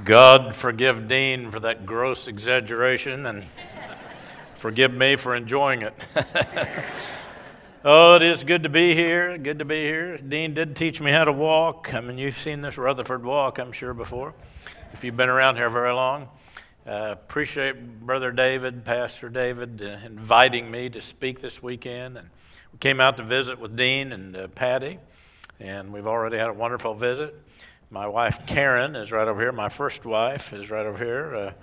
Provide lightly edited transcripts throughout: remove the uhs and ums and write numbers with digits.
God forgive Dean for that gross exaggeration and forgive me for enjoying it. Oh, it is good to be here. Good to be here. Dean did teach me how to walk. I mean, you've seen this Rutherford walk, I'm sure, before, if you've been around here very long. Appreciate Brother David, Pastor David, inviting me to speak this weekend. And we came out to visit with Dean and Patty, and we've already had a wonderful visit. My wife, Karen, is right over here. My first wife is right over here.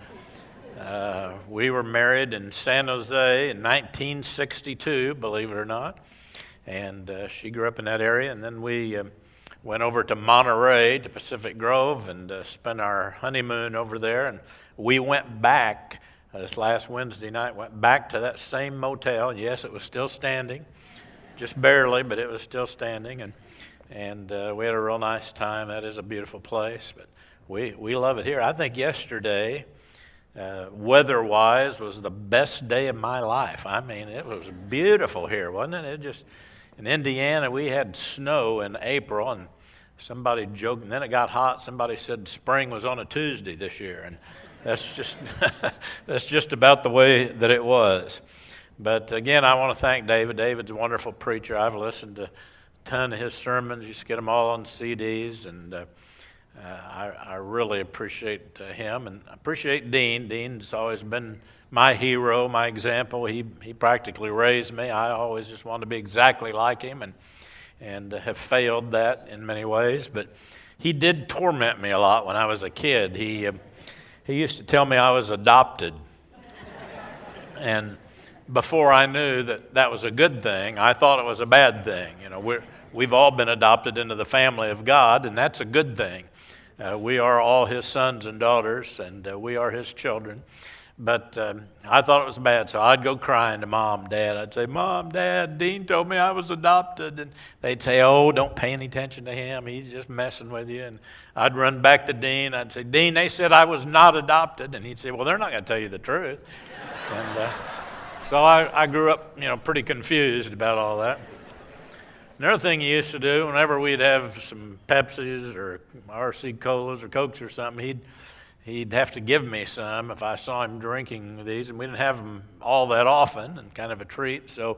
We were married in San Jose in 1962, believe it or not. And she grew up in that area. And then we went over to Monterey, to Pacific Grove, and spent our honeymoon over there. And we went back this last Wednesday night, went back to that same motel. Yes, it was still standing, just barely, but it was still standing. And we had a real nice time. That is a beautiful place, but we love it here. I think yesterday, weather-wise, was the best day of my life. I mean, it was beautiful here, wasn't it? It just, in Indiana, we had snow in April, and somebody joked, and then it got hot. Somebody said spring was on a Tuesday this year, and that's just that's just about the way that it was. But again, I want to thank David. David's a wonderful preacher. I've listened to ton of his sermons. Used to get them all on CDs, and I really appreciate him, and I appreciate Dean. Dean's always been my hero, my example. He practically raised me. I always just wanted to be exactly like him, and have failed that in many ways. But he did torment me a lot when I was a kid. He used to tell me I was adopted, and before I knew that was a good thing, I thought it was a bad thing. You know, we've all been adopted into the family of God, and that's a good thing. We are all His sons and daughters, and we are His children. But I thought it was bad, so I'd go crying to Mom, Dad. I'd say, Mom, Dad, Dean told me I was adopted. And they'd say, oh, don't pay any attention to him. He's just messing with you. And I'd run back to Dean. I'd say, Dean, they said I was not adopted. And he'd say, well, they're not going to tell you the truth. And so I grew up, pretty confused about all that. Another thing he used to do, whenever we'd have some Pepsis or RC Colas or Cokes or something, he'd have to give me some if I saw him drinking these, and we didn't have them all that often, and kind of a treat. So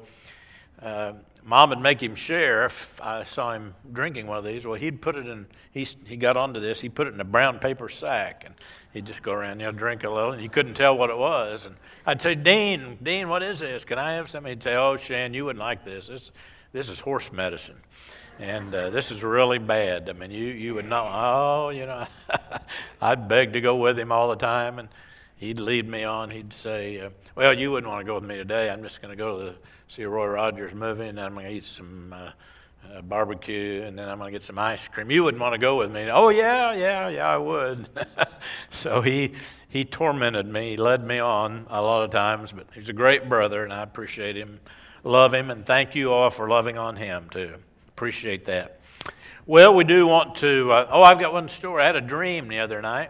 Mom would make him share if I saw him drinking one of these. Well, he'd put it in, he got onto this, he put it in a brown paper sack, and he'd just go around, drink a little, and you couldn't tell what it was. And I'd say, Dean, what is this? Can I have some? He'd say, oh, Shan, you wouldn't like this. This is horse medicine, and this is really bad. I mean, you would know. Oh, I'd beg to go with him all the time, and he'd lead me on. He'd say, well, you wouldn't want to go with me today. I'm just going to go to see a Roy Rogers movie, and then I'm going to eat some barbecue, and then I'm going to get some ice cream. You wouldn't want to go with me. Oh, yeah, I would. So he tormented me. He led me on a lot of times, but he's a great brother, and I appreciate him. Love him, and thank you all for loving on him, too. Appreciate that. Well, we do want to, I've got one story. I had a dream the other night.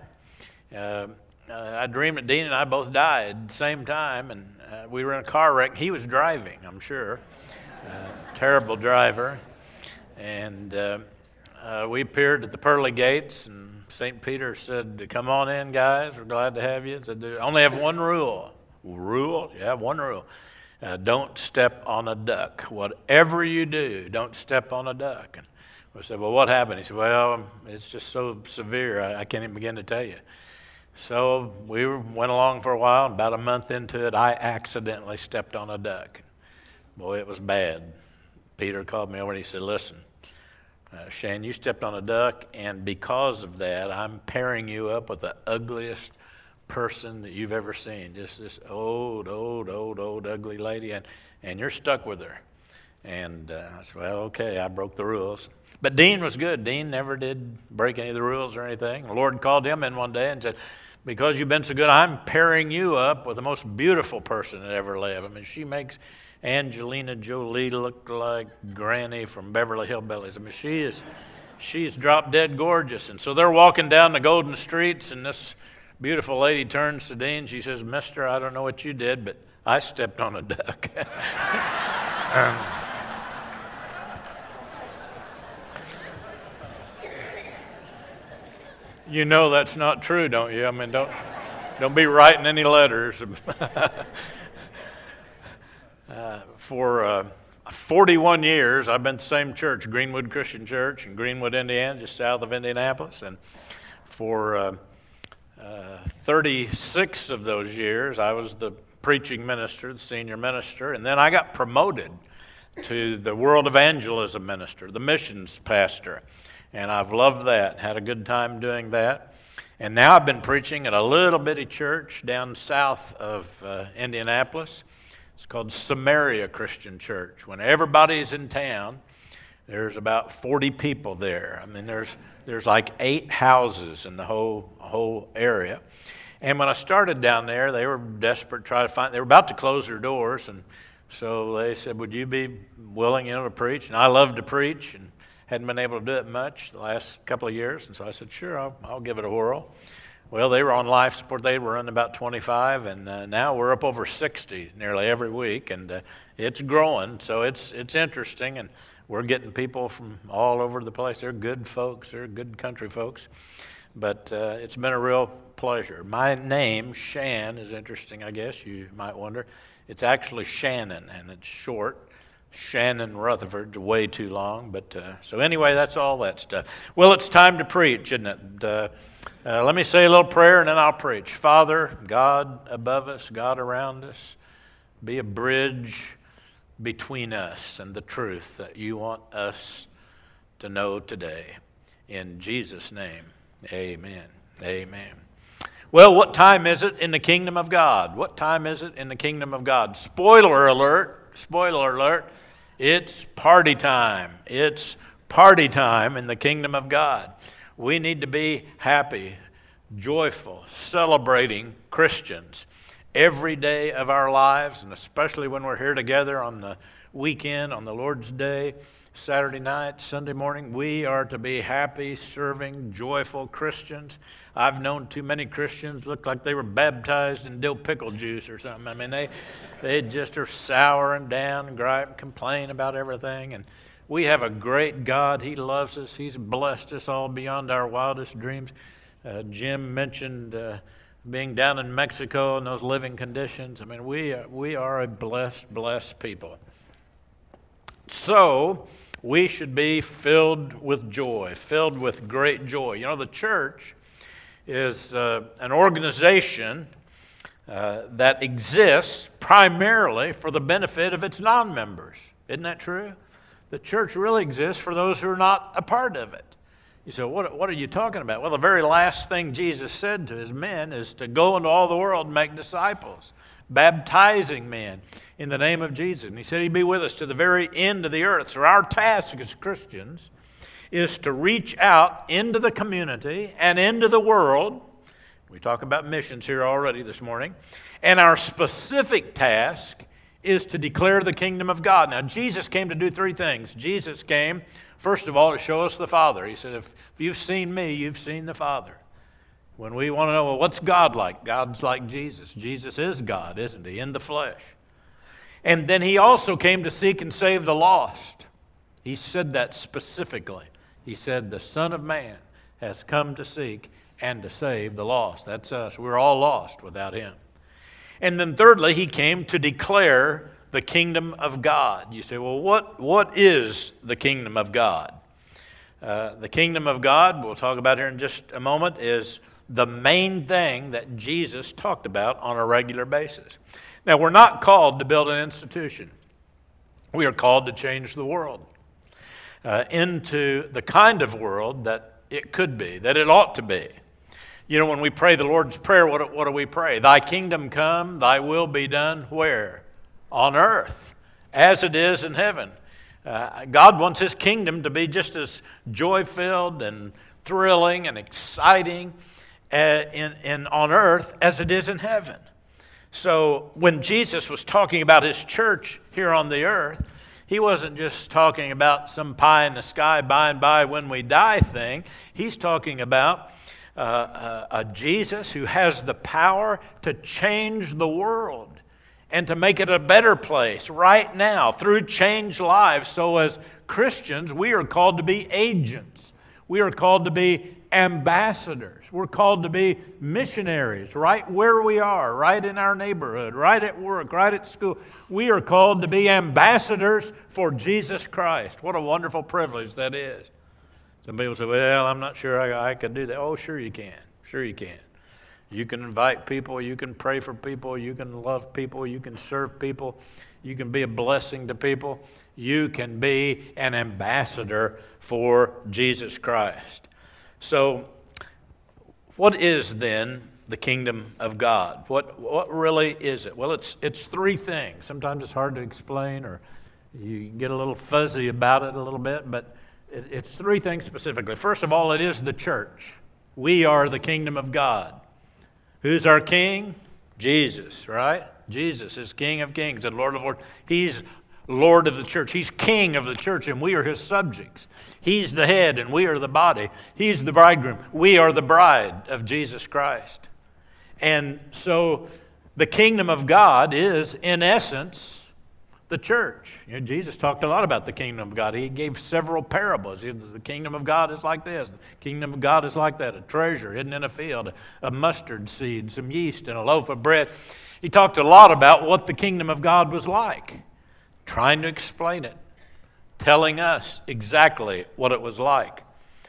I dreamed that Dean and I both died at the same time, and we were in a car wreck. He was driving, I'm sure. Terrible driver. And we appeared at the pearly gates, and St. Peter said, come on in, guys. We're glad to have you. Said, I only have one rule. Rule? Yeah, one rule. Don't step on a duck. Whatever you do, don't step on a duck. And we said, well, what happened? He said, well, it's just so severe, I can't even begin to tell you. So we went along for a while, and about a month into it, I accidentally stepped on a duck. Boy, it was bad. Peter called me over and he said, listen, Shan, you stepped on a duck, and because of that, I'm pairing you up with the ugliest person that you've ever seen, just this old, ugly lady, and you're stuck with her. And I said, well, okay, I broke the rules. But Dean was good. Dean never did break any of the rules or anything. The Lord called him in one day and said, because you've been so good, I'm pairing you up with the most beautiful person that ever lived. I mean, she makes Angelina Jolie look like Granny from Beverly Hillbillies. I mean, she's drop dead gorgeous. And so they're walking down the golden streets, and this beautiful lady turns to Dean. She says, mister, I don't know what you did, but I stepped on a duck. You know that's not true, don't you? I mean, don't be writing any letters. For 41 years, I've been at the same church, Greenwood Christian Church in Greenwood, Indiana, just south of Indianapolis. And for 36 of those years, I was the preaching minister, the senior minister. And then I got promoted to the world evangelism minister, the missions pastor. And I've loved that, had a good time doing that. And now I've been preaching at a little bitty church down south of Indianapolis. It's called Samaria Christian Church. When everybody's in town, there's about 40 people there. I mean, there's like 8 houses in the whole area. And when I started down there, they were desperate to try to find. They were about to close their doors, and so they said, "Would you be willing, to preach?" And I love to preach, and hadn't been able to do it much the last couple of years. And so I said, "Sure, I'll give it a whirl." Well, they were on life support. They were running about 25, and now we're up over 60 nearly every week, and it's growing. So it's interesting, and we're getting people from all over the place. They're good folks. They're good country folks. But it's been a real pleasure. My name, Shan, is interesting, I guess. You might wonder. It's actually Shannon, and it's short. Shannon Rutherford's way too long. But so anyway, that's all that stuff. Well, it's time to preach, isn't it? Let me say a little prayer, and then I'll preach. Father, God above us, God around us, be a bridge between us and the truth that you want us to know today. In Jesus' name, amen. Amen. Well, what time is it in the kingdom of God? What time is it in the kingdom of God? Spoiler alert, it's party time. It's party time in the kingdom of God. We need to be happy, joyful, celebrating Christians every day of our lives, and especially when we're here together on the weekend, on the Lord's Day, Saturday night, Sunday morning. We are to be happy, serving, joyful Christians. I've known too many Christians look like they were baptized in dill pickle juice or something. I mean, they just are sour and down and gripe and complain about everything. And we have a great God. He loves us. He's blessed us all beyond our wildest dreams. Jim mentioned being down in Mexico and those living conditions. I mean, we are a blessed people. So we should be filled with joy, filled with great joy. The church is an organization that exists primarily for the benefit of its non-members. Isn't that true? The church really exists for those who are not a part of it. You say, what are you talking about? Well, the very last thing Jesus said to his men is to go into all the world and make disciples, baptizing men in the name of Jesus. And he said he'd be with us to the very end of the earth. So our task as Christians is to reach out into the community and into the world. We talk about missions here already this morning. And our specific task is to declare the kingdom of God. Now, Jesus came to do 3 things. Jesus came, first of all, to show us the Father. He said, if you've seen me, you've seen the Father. When we want to know, well, what's God like? God's like Jesus. Jesus is God, isn't he, in the flesh. And then he also came to seek and save the lost. He said that specifically. He said, the Son of Man has come to seek and to save the lost. That's us. We're all lost without him. And then thirdly, he came to declare the kingdom of God. You say, well, what is the kingdom of God? The kingdom of God, we'll talk about here in just a moment, is the main thing that Jesus talked about on a regular basis. Now, we're not called to build an institution. We are called to change the world into the kind of world that it could be, that it ought to be. When we pray the Lord's Prayer, what do we pray? Thy kingdom come, thy will be done, where? On earth, as it is in heaven. God wants his kingdom to be just as joy-filled and thrilling and exciting on earth as it is in heaven. So when Jesus was talking about his church here on the earth, he wasn't just talking about some pie in the sky by and by when we die thing. He's talking about a Jesus who has the power to change the world and to make it a better place right now through changed lives. So as Christians, we are called to be agents. We are called to be ambassadors. We're called to be missionaries right where we are, right in our neighborhood, right at work, right at school. We are called to be ambassadors for Jesus Christ. What a wonderful privilege that is. Some people say, well, I'm not sure I could do that. Oh, sure you can. Sure you can. You can invite people. You can pray for people. You can love people. You can serve people. You can be a blessing to people. You can be an ambassador for Jesus Christ. So, what is then the kingdom of God? What really is it? Well, it's three things. Sometimes it's hard to explain, or you get a little fuzzy about it a little bit, but it's three things specifically. First of all, it is the church. We are the kingdom of God. Who's our king? Jesus, right? Jesus is King of kings and Lord of lords. He's Lord of the church. He's king of the church, and we are his subjects. He's the head, and we are the body. He's the bridegroom. We are the bride of Jesus Christ. And so the kingdom of God is, in essence, the church. You know, Jesus talked a lot about the kingdom of God. He gave several parables. The kingdom of God is like this. The kingdom of God is like that. A treasure hidden in a field, a mustard seed, some yeast, and a loaf of bread. He talked a lot about what the kingdom of God was like, trying to explain it, telling us exactly what it was like.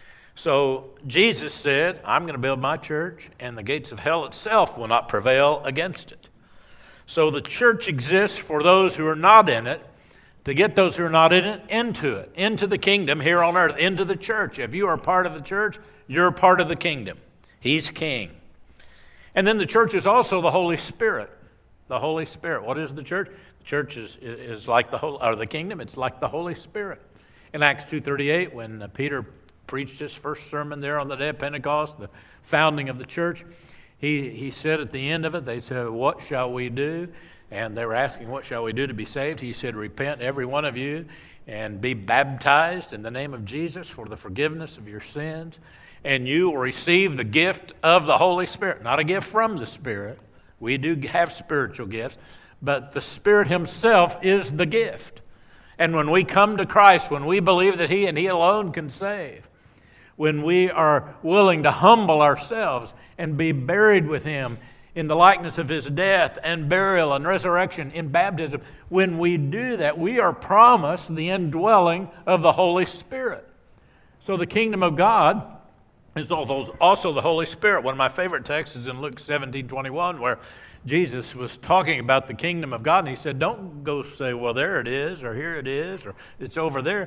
So Jesus said, I'm going to build my church, and the gates of hell itself will not prevail against it. So the church exists for those who are not in it, to get those who are not in it, into the kingdom here on earth, into the church. If you are part of the church, you're part of the kingdom. He's king. And then the church is also the Holy Spirit. The Holy Spirit. What is the church? The church is like the kingdom. It's like the Holy Spirit. In Acts 2:38, when Peter preached his first sermon there on the day of Pentecost, the founding of the church, he said at the end of it, they said, what shall we do? And they were asking, what shall we do to be saved? He said, repent, every one of you, and be baptized in the name of Jesus for the forgiveness of your sins, and you will receive the gift of the Holy Spirit. Not a gift from the Spirit. We do have spiritual gifts, but the Spirit himself is the gift. And when we come to Christ, when we believe that he and he alone can save, when we are willing to humble ourselves and be buried with him in the likeness of his death and burial and resurrection in baptism, when we do that, we are promised the indwelling of the Holy Spirit. So the kingdom of God is also the Holy Spirit. One of my favorite texts is in Luke 17:21, where Jesus was talking about the kingdom of God, and he said, don't go say, well, there it is, or here it is, or it's over there.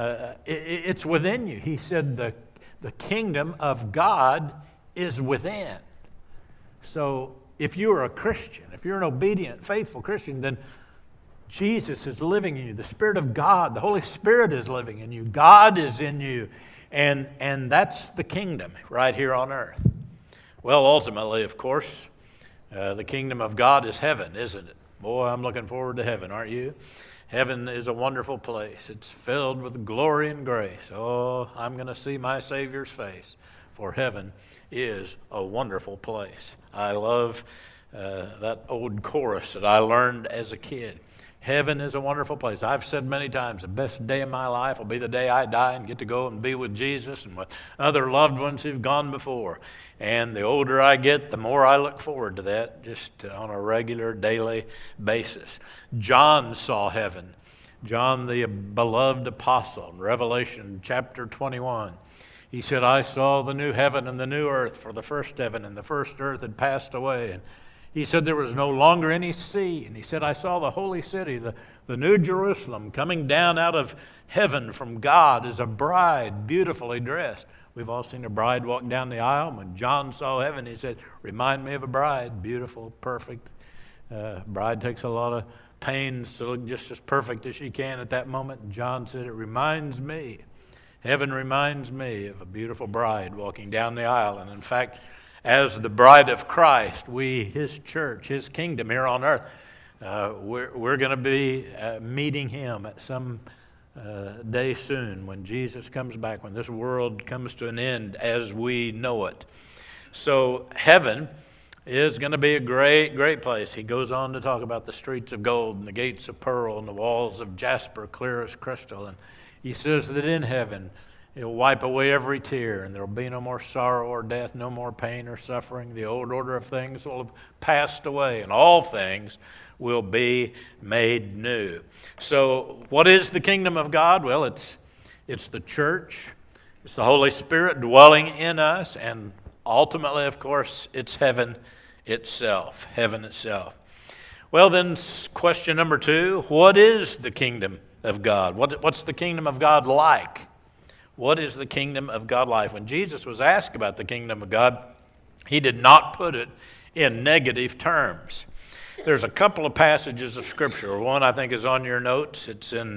It's within you. He said the kingdom of God is within. So if you are a Christian, if you're an obedient, faithful Christian, then Jesus is living in you. The Spirit of God, the Holy Spirit is living in you. God is in you. And that's the kingdom right here on earth. Well, ultimately, of course, the kingdom of God is heaven, isn't it? Boy, I'm looking forward to heaven, aren't you? Heaven is a wonderful place. It's filled with glory and grace. Oh, I'm going to see my Savior's face, for heaven is a wonderful place. I love that old chorus that I learned as a kid. Heaven is a wonderful place. I've said many times, the best day of my life will be the day I die and get to go and be with Jesus and with other loved ones who've gone before. And the older I get, the more I look forward to that, just on a regular, daily basis. John saw heaven. John, the beloved apostle, in Revelation chapter 21. He said, I saw the new heaven and the new earth, for the first heaven and the first earth had passed away. And he said there was no longer any sea. And he said, I saw the holy city, the new Jerusalem, coming down out of heaven from God as a bride, beautifully dressed. We've all seen a bride walk down the aisle. When John saw heaven, he said, remind me of a bride, beautiful, perfect. Bride takes a lot of pains to look just as perfect as she can at that moment. And John said, it reminds me. Heaven reminds me of a beautiful bride walking down the aisle. And in fact, as the bride of Christ, we, his church, his kingdom here on earth, we're going to be meeting him at some day soon when Jesus comes back, when this world comes to an end as we know it. So heaven is going to be a great, great place. He goes on to talk about the streets of gold and the gates of pearl and the walls of jasper, clear as crystal. And he says that in heaven He'll wipe away every tear, and there will be no more sorrow or death, no more pain or suffering. The old order of things will have passed away, and all things will be made new. So what is the kingdom of God? Well, it's the church. It's the Holy Spirit dwelling in us, and ultimately, of course, it's heaven itself. Heaven itself. Well, then, question number 2, what is the kingdom of God? What's the kingdom of God like? What is the kingdom of God like? When Jesus was asked about the kingdom of God, he did not put it in negative terms. There's a couple of passages of Scripture. One, I think, is on your notes. It's in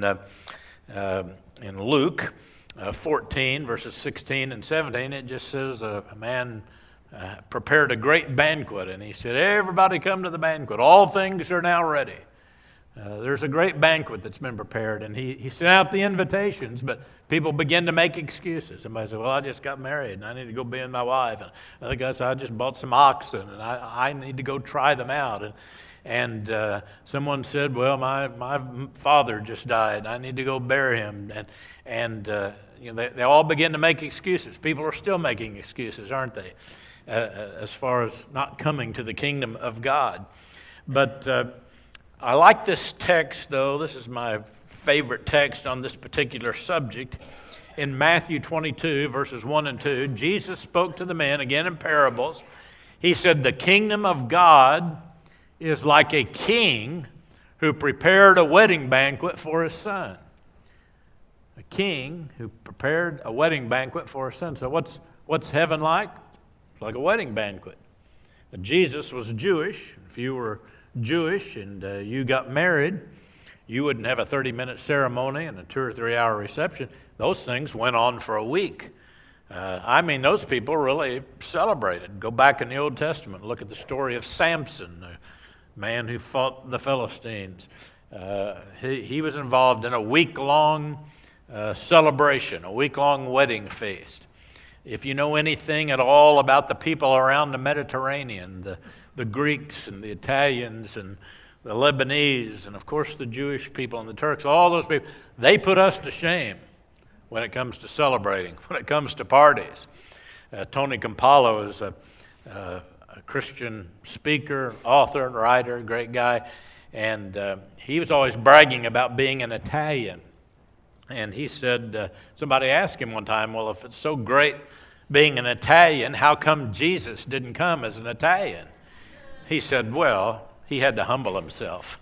Luke 14, verses 16 and 17. It just says a man prepared a great banquet, and he said, everybody come to the banquet. All things are now ready. There's a great banquet that's been prepared, and he sent out the invitations, but people begin to make excuses. Somebody said, well, I just got married, and I need to go be with my wife. And another guy said, I just bought some oxen, and I need to go try them out. And someone said, well, my father just died, and I need to go bury him. And they all begin to make excuses. People are still making excuses, aren't they, as far as not coming to the kingdom of God. But I like this text, though. This is my favorite text on this particular subject. In Matthew 22, verses 1 and 2, Jesus spoke to the men, again in parables. He said, the kingdom of God is like a king who prepared a wedding banquet for his son. A king who prepared a wedding banquet for his son. So what's heaven like? It's like a wedding banquet. Jesus was Jewish. If you were Jewish and you got married, you wouldn't have a 30-minute ceremony and a 2 or 3 hour reception. Those things went on for a week. Those people really celebrated. Go back in the Old Testament, look at the story of Samson, the man who fought the Philistines. He was involved in a week-long celebration, a week-long wedding feast. If you know anything at all about the people around the Mediterranean, the Greeks and the Italians and the Lebanese and, of course, the Jewish people and the Turks, all those people, they put us to shame when it comes to celebrating, when it comes to parties. Tony Campolo is a Christian speaker, author, writer, great guy, and he was always bragging about being an Italian. And he said, somebody asked him one time, well, if it's so great being an Italian, how come Jesus didn't come as an Italian? He said, well, he had to humble himself.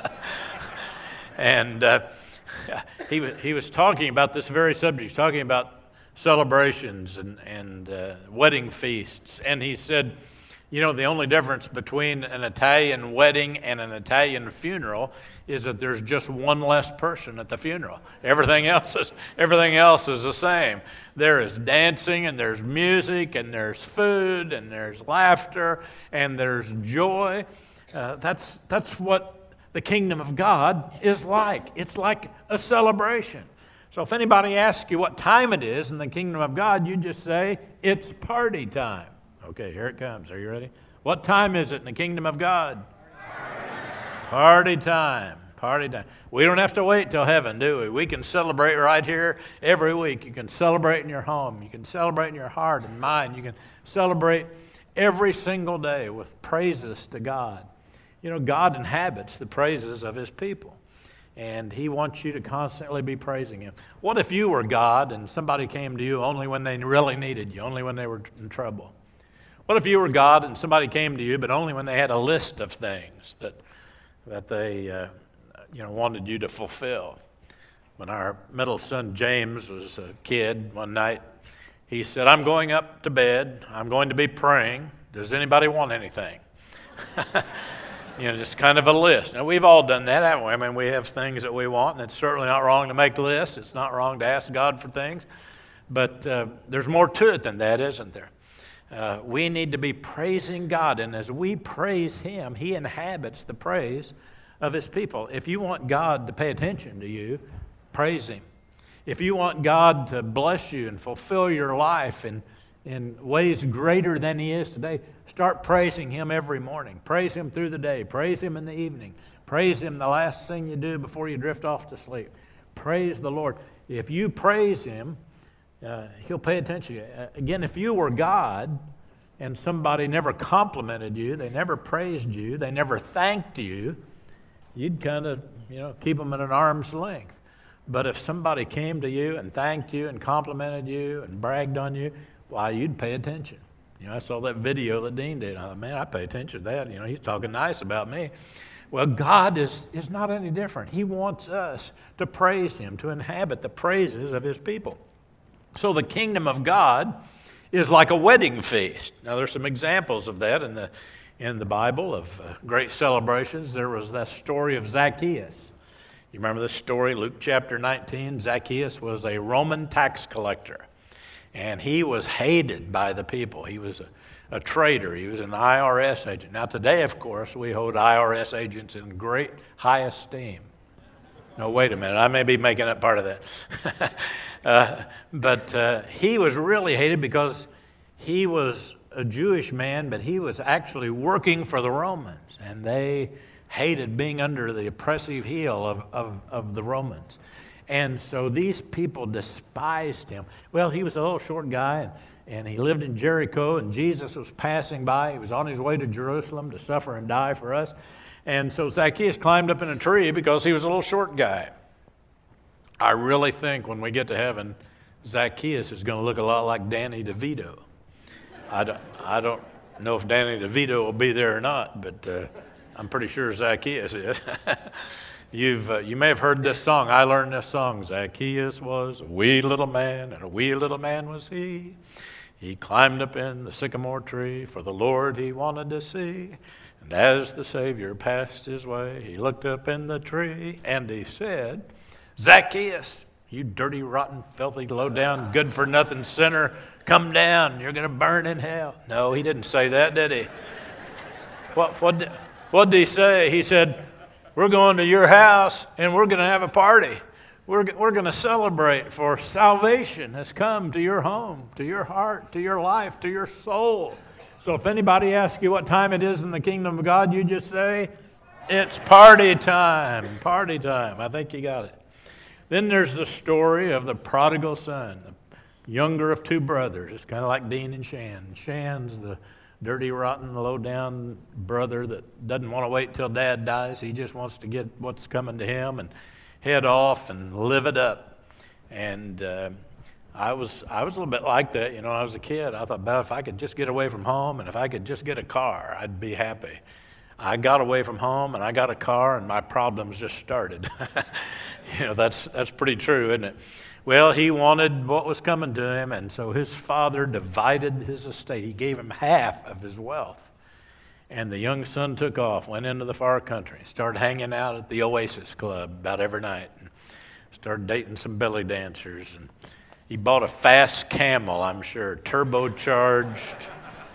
And he was talking about this very subject. He was talking about celebrations and wedding feasts. And he said, you know, the only difference between an Italian wedding and an Italian funeral is that there's just one less person at the funeral. Everything else is the same. There is dancing, and there's music, and there's food, and there's laughter, and there's joy. That's what the kingdom of God is like. It's like a celebration. So if anybody asks you what time it is in the kingdom of God, you just say, it's party time. Okay, here it comes. Are you ready? What time is it in the kingdom of God? Party time. Party time. We don't have to wait till heaven, do we? We can celebrate right here every week. You can celebrate in your home. You can celebrate in your heart and mind. You can celebrate every single day with praises to God. You know, God inhabits the praises of His people, and He wants you to constantly be praising Him. What if you were God and somebody came to you only when they really needed you, only when they were in trouble? What if you were God and somebody came to you, but only when they had a list of things that they wanted you to fulfill? When our middle son James was a kid one night, he said, I'm going up to bed. I'm going to be praying. Does anybody want anything? Just kind of a list. Now, we've all done that, haven't we? I mean, we have things that we want, and it's certainly not wrong to make lists. It's not wrong to ask God for things. But there's more to it than that, isn't there? We need to be praising God, and as we praise Him, He inhabits the praise of His people. If you want God to pay attention to you, praise Him. If you want God to bless you and fulfill your life in ways greater than He is today, start praising Him every morning. Praise Him through the day. Praise Him in the evening. Praise Him the last thing you do before you drift off to sleep. Praise the Lord. If you praise Him, He'll pay attention. Again, if you were God and somebody never complimented you, they never praised you, they never thanked you, you'd kind of, keep them at an arm's length. But if somebody came to you and thanked you and complimented you and bragged on you, why, you'd pay attention. I saw that video that Dean did. I thought, man, I pay attention to that. He's talking nice about me. Well, God is not any different. He wants us to praise Him, to inhabit the praises of His people. So the kingdom of God is like a wedding feast. Now, there's some examples of that in the Bible of great celebrations. There was that story of Zacchaeus. You remember this story, Luke chapter 19? Zacchaeus was a Roman tax collector, and he was hated by the people. He was a traitor. He was an IRS agent. Now, today, of course, we hold IRS agents in great high esteem. No, wait a minute. I may be making up part of that. But he was really hated because he was a Jewish man, but he was actually working for the Romans, and they hated being under the oppressive heel of the Romans. And so these people despised him. Well, he was a little short guy, and he lived in Jericho, and Jesus was passing by. He was on his way to Jerusalem to suffer and die for us. And so Zacchaeus climbed up in a tree because he was a little short guy. I really think when we get to heaven, Zacchaeus is going to look a lot like Danny DeVito. I don't know if Danny DeVito will be there or not, but I'm pretty sure Zacchaeus is. You may have heard this song. I learned this song. Zacchaeus was a wee little man, and a wee little man was he. He climbed up in the sycamore tree for the Lord he wanted to see. And as the Savior passed his way, he looked up in the tree and he said, Zacchaeus, you dirty, rotten, filthy, low-down, good-for-nothing sinner, come down. You're going to burn in hell. No, he didn't say that, did he? What did he say? He said, we're going to your house and we're going to have a party. We're going to celebrate, for salvation has come to your home, to your heart, to your life, to your soul. So if anybody asks you what time it is in the kingdom of God, you just say, it's party time. Party time. I think you got it. Then there's the story of the prodigal son, the younger of two brothers. It's kind of like Dean and Shan. Shan's the dirty, rotten, low-down brother that doesn't want to wait till dad dies. He just wants to get what's coming to him and head off and live it up. And I was a little bit like that, when I was a kid. I thought, if I could just get away from home and if I could just get a car, I'd be happy. I got away from home and I got a car and my problems just started. That's pretty true, isn't it? Well, he wanted what was coming to him, and so his father divided his estate. He gave him half of his wealth. And the young son took off, went into the far country, started hanging out at the Oasis Club about every night, and started dating some belly dancers. And he bought a fast camel, I'm sure, turbocharged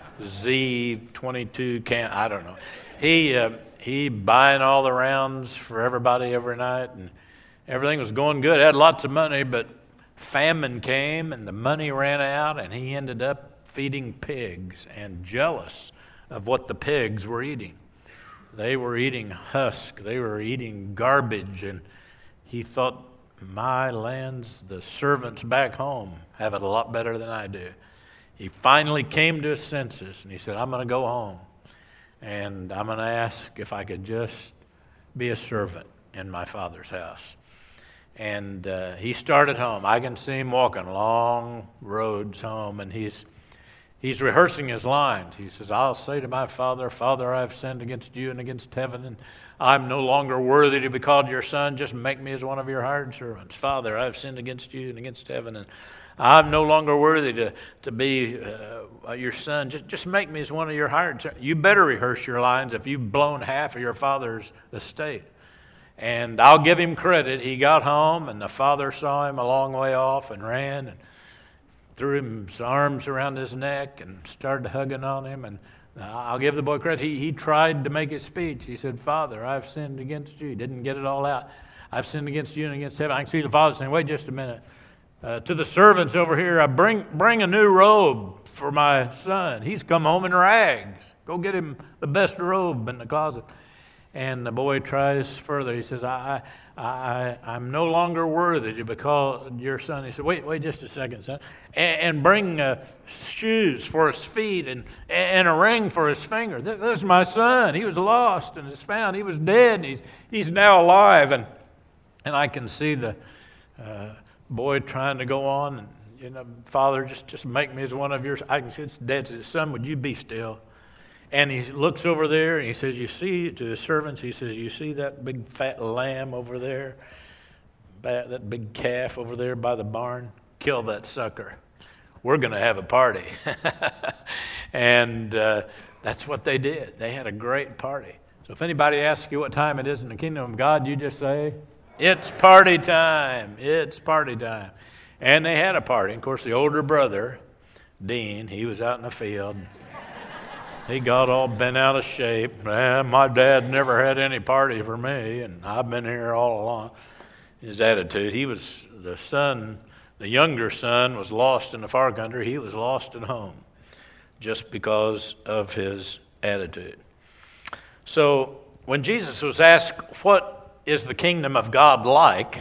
Z22 I don't know. He buying all the rounds for everybody every night, and everything was going good. Had lots of money, but famine came and the money ran out, and he ended up feeding pigs and jealous of what the pigs were eating. They were eating husk. They were eating garbage, and he thought, my lands, the servants back home have it a lot better than I do. He finally came to his senses, and he said, I'm going to go home, and I'm going to ask if I could just be a servant in my father's house. And he started home. I can see him walking long roads home, and he's rehearsing his lines. He says, I'll say to my father, Father, I've sinned against you and against heaven, and I'm no longer worthy to be called your son. Just make me as one of your hired servants. Father, I've sinned against you and against heaven, and I'm no longer worthy to be your son. Just make me as one of your hired servants. You better rehearse your lines if you've blown half of your father's estate. And I'll give him credit. He got home, and the father saw him a long way off and ran and threw his arms around his neck and started hugging on him. And I'll give the boy credit. He tried to make his speech. He said, Father, I've sinned against you. He didn't get it all out. I've sinned against you and against heaven. I can see the father saying, wait just a minute. To the servants over here, I bring a new robe for my son. He's come home in rags. Go get him the best robe in the closet. And the boy tries further. He says, I'm no longer worthy to be called your son. He said, wait just a second, son. And bring shoes for his feet and a ring for his finger. This is my son. He was lost and is found. He was dead and he's now alive. And I can see the boy trying to go on. And, Father, just make me as one of yours. I can see it's dead. Says, son, would you be still? And he looks over there and he says, you see, to his servants, he says, you see that big fat lamb over there? That big calf over there by the barn? Kill that sucker. We're going to have a party. And that's what they did. They had a great party. So if anybody asks you what time it is in the kingdom of God, you just say, it's party time. It's party time. And they had a party. And of course, the older brother, Dean, he was out in the field. He got all bent out of shape. My dad never had any party for me, and I've been here all along. His attitude, he was the son, the younger son was lost in the far country. He was lost at home just because of his attitude. So when Jesus was asked, what is the kingdom of God like?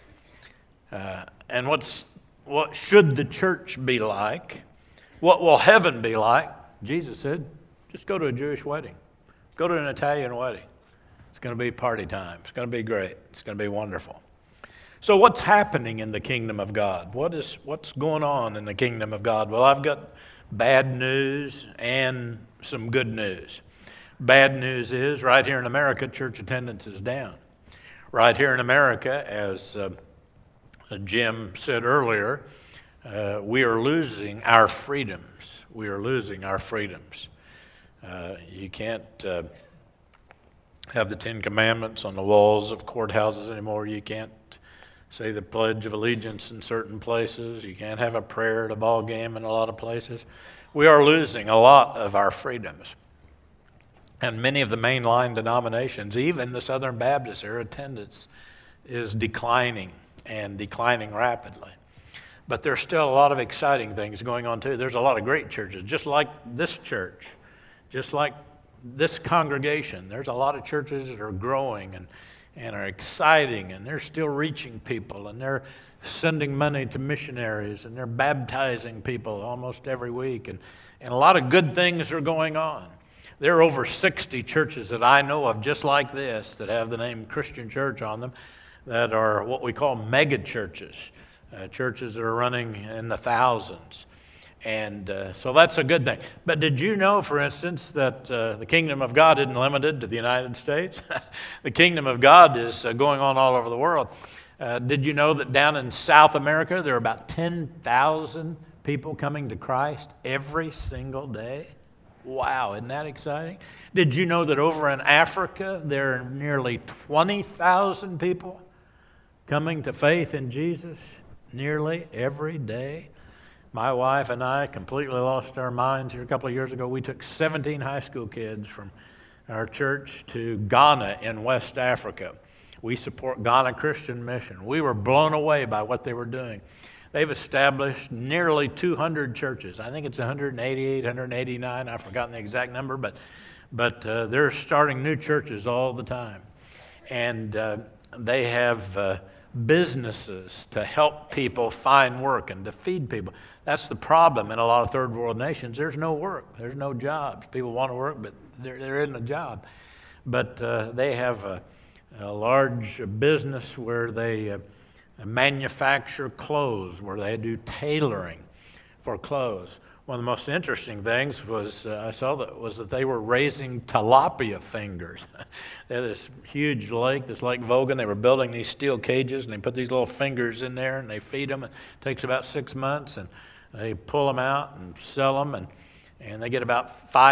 And what should the church be like? What will heaven be like? Jesus said, just go to a Jewish wedding. Go to an Italian wedding. It's going to be party time. It's going to be great. It's going to be wonderful. So what's happening in the kingdom of God? What's going on in the kingdom of God? Well, I've got bad news and some good news. Bad news is, right here in America, church attendance is down. Right here in America, as Jim said earlier, we are losing our freedoms. We are losing our freedoms. You can't have the Ten Commandments on the walls of courthouses anymore. You can't say the Pledge of Allegiance in certain places. You can't have a prayer at a ball game in a lot of places. We are losing a lot of our freedoms. And many of the mainline denominations, even the Southern Baptists, their attendance is declining and declining rapidly. But there's still a lot of exciting things going on too. There's a lot of great churches, just like this church, just like this congregation. There's a lot of churches that are growing and are exciting, and they're still reaching people, and they're sending money to missionaries, and they're baptizing people almost every week, and a lot of good things are going on. There are over 60 churches that I know of just like this that have the name Christian Church on them that are what we call mega churches, churches that are running in the thousands. And so that's a good thing. But did you know, for instance, that the kingdom of God isn't limited to the United States? The kingdom of God is going on all over the world. Did you know that down in South America there are about 10,000 people coming to Christ every single day? Wow, isn't that exciting? Did you know that over in Africa there are nearly 20,000 people coming to faith in Jesus nearly every day? My wife and I completely lost our minds here a couple of years ago. We took 17 high school kids from our church to Ghana in West Africa. We support Ghana Christian Mission. We were blown away by what they were doing. They've established nearly 200 churches. I think it's 188, 189. I've forgotten the exact number, but they're starting new churches all the time. And they have businesses to help people find work and to feed people. That's the problem in a lot of third world nations. There's no work. There's no jobs. People want to work, but there isn't a job. But they have a large business where they manufacture clothes, where they do tailoring for clothes. One of the most interesting things was I saw that they were raising tilapia fingers. They had this huge lake, this Lake Vogan. They were building these steel cages, and they put these little fingers in there, and they feed them. It takes about 6 months, and they pull them out and sell them, and they get about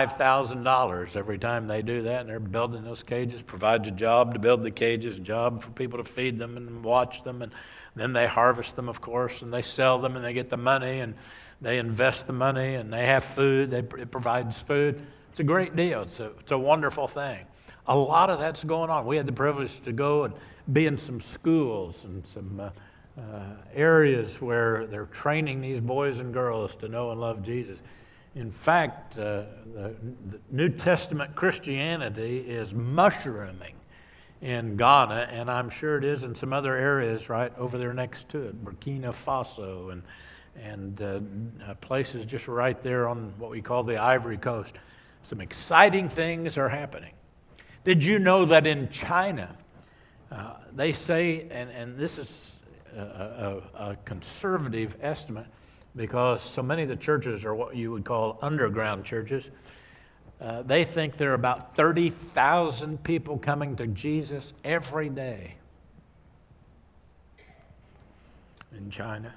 $5,000 every time they do that. And they're building those cages, provides a job to build the cages, a job for people to feed them and watch them, and then they harvest them, of course, and they sell them, and they get the money, and they invest the money, and they have food. It provides food. It's a great deal. It's a wonderful thing. A lot of that's going on. We had the privilege to go and be in some schools and some areas where they're training these boys and girls to know and love Jesus. In fact, the New Testament Christianity is mushrooming in Ghana, and I'm sure it is in some other areas right over there next to it, Burkina Faso and places just right there on what we call the Ivory Coast. Some exciting things are happening. Did you know that in China, they say, and this is a conservative estimate, because so many of the churches are what you would call underground churches. They think there are about 30,000 people coming to Jesus every day in China.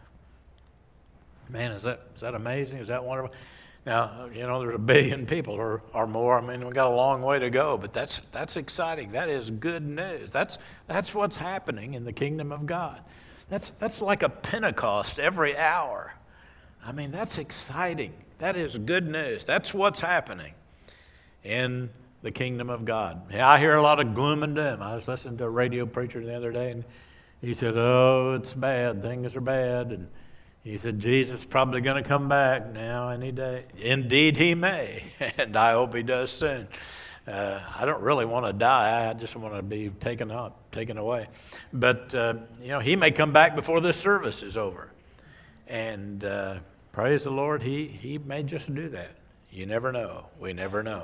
Man, is that amazing? Is that wonderful? Now, you know, there's 1 billion people or more. I mean, we've got a long way to go, but that's exciting. That is good news. That's what's happening in the kingdom of God. That's like a Pentecost every hour. I mean, that's exciting. That is good news. That's what's happening in the kingdom of God. Yeah, I hear a lot of gloom and doom. I was listening to a radio preacher the other day, and he said, "Oh, it's bad. Things are bad." And he said, "Jesus is probably going to come back now any day." Indeed, he may, and I hope he does soon. I don't really want to die. I just want to be taken away. But, you know, he may come back before this service is over. And praise the Lord, he may just do that. You never know. We never know.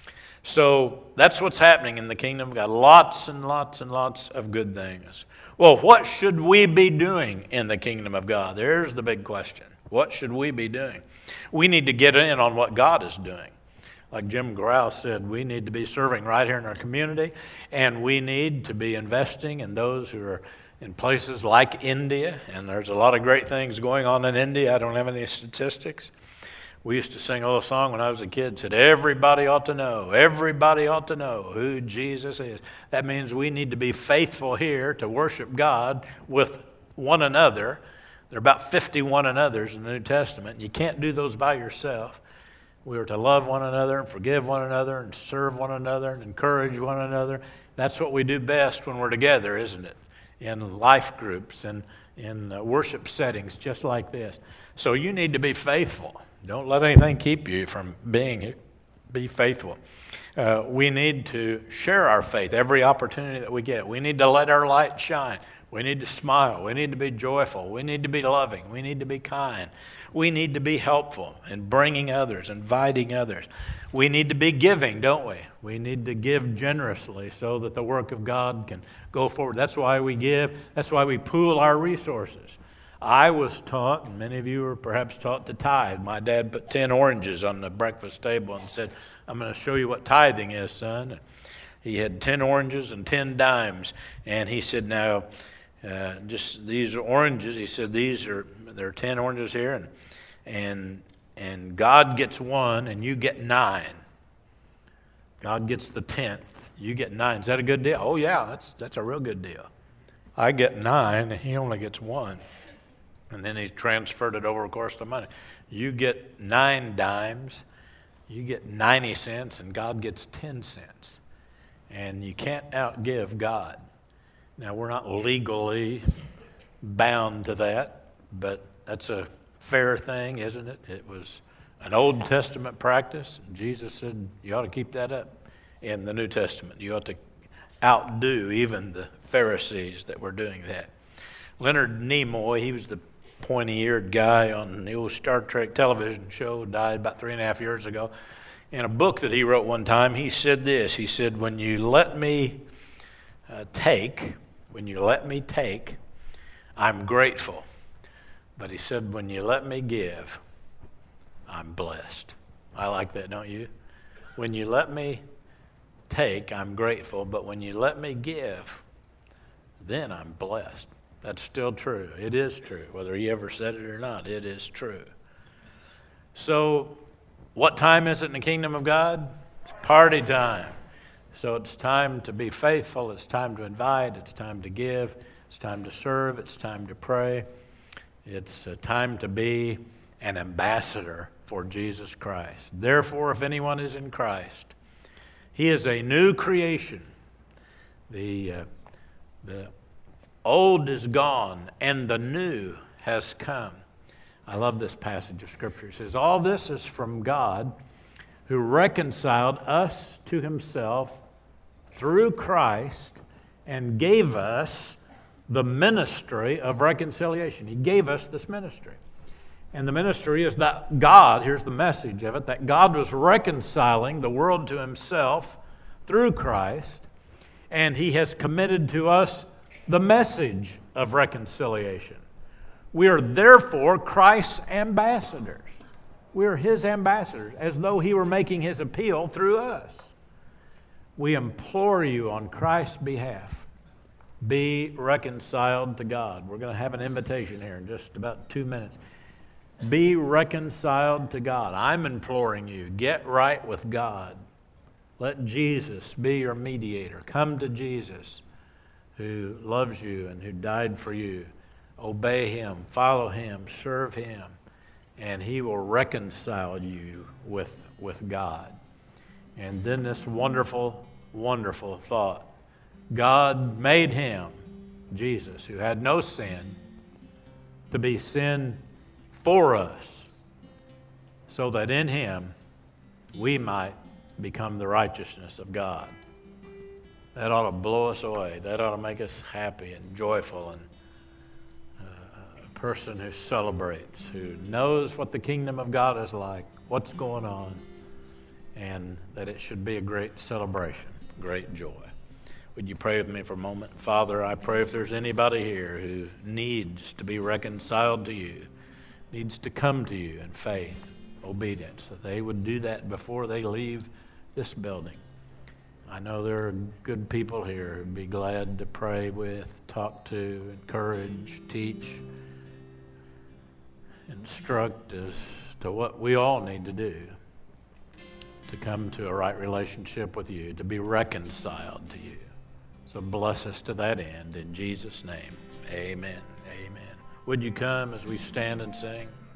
So that's what's happening in the kingdom. We've got lots and lots and lots of good things. Well, what should we be doing in the kingdom of God? There's the big question. What should we be doing? We need to get in on what God is doing. Like Jim Grouse said, we need to be serving right here in our community, and we need to be investing in those who are in places like India, and there's a lot of great things going on in India. I don't have any statistics. We used to sing a little song when I was a kid, said, everybody ought to know who Jesus is. That means we need to be faithful here to worship God with one another. There are about 50 one another's in the New Testament. You can't do those by yourself. We are to love one another and forgive one another and serve one another and encourage one another. That's what we do best when we're together, isn't it? In life groups and in worship settings just like this. So you need to be faithful. Don't let anything keep you from being here. Be faithful. We need to share our faith every opportunity that we get. We need to let our light shine. We need to smile. We need to be joyful. We need to be loving. We need to be kind. We need to be helpful in bringing others, inviting others. We need to be giving, don't we? We need to give generously so that the work of God can go forward. That's why we give. That's why we pool our resources. I was taught, and many of you were perhaps taught to tithe. My dad put 10 oranges on the breakfast table and said, "I'm going to show you what tithing is, son." He had 10 oranges and 10 dimes. And he said, now, just these oranges, he said, there are 10 oranges here, and God gets 1 and you get 9. God gets the 10th, you get 9. Is that a good deal? Oh yeah, that's a real good deal. I get 9 and he only gets 1. And then he transferred it over, of course, to money. You get 9 dimes, you get 90 cents, and God gets 10 cents. And you can't outgive God. Now, we're not legally bound to that, but that's a fair thing, isn't it? It was an Old Testament practice. Jesus said you ought to keep that up in the New Testament. You ought to outdo even the Pharisees that were doing that. Leonard Nimoy, he was the pointy-eared guy on the old Star Trek television show, died about 3.5 years ago. In a book that he wrote one time, he said this. He said, when you let me take, I'm grateful. But he said, when you let me give, I'm blessed. I like that, don't you? When you let me take, I'm grateful. But when you let me give, then I'm blessed. That's still true. It is true. Whether he ever said it or not, it is true. So, what time is it in the kingdom of God? It's party time. So it's time to be faithful. It's time to invite. It's time to give. It's time to serve. It's time to pray. It's time to be an ambassador for Jesus Christ. Therefore, if anyone is in Christ, he is a new creation. The old is gone and the new has come. I love this passage of Scripture. It says, all this is from God, who reconciled us to himself through Christ and gave us the ministry of reconciliation. He gave us this ministry. And the ministry is that God, here's the message of it, that God was reconciling the world to himself through Christ, and he has committed to us the message of reconciliation. We are therefore Christ's ambassadors. We are his ambassadors, as though he were making his appeal through us. We implore you on Christ's behalf, be reconciled to God. We're going to have an invitation here in just about 2 minutes. Be reconciled to God. I'm imploring you, get right with God. Let Jesus be your mediator. Come to Jesus, who loves you and who died for you. Obey him, follow him, serve him, and he will reconcile you with God. And then this wonderful, wonderful thought. God made him, Jesus, who had no sin, to be sin for us, so that in him we might become the righteousness of God. That ought to blow us away. That ought to make us happy and joyful, and a person who celebrates, who knows what the kingdom of God is like, what's going on, and that it should be a great celebration, great joy. Would you pray with me for a moment? Father, I pray if there's anybody here who needs to be reconciled to you, needs to come to you in faith, obedience, that they would do that before they leave this building. I know there are good people here who'd be glad to pray with, talk to, encourage, teach, instruct as to what we all need to do to come to a right relationship with you, to be reconciled to you. So bless us to that end. In Jesus' name, amen. Amen. Would you come as we stand and sing?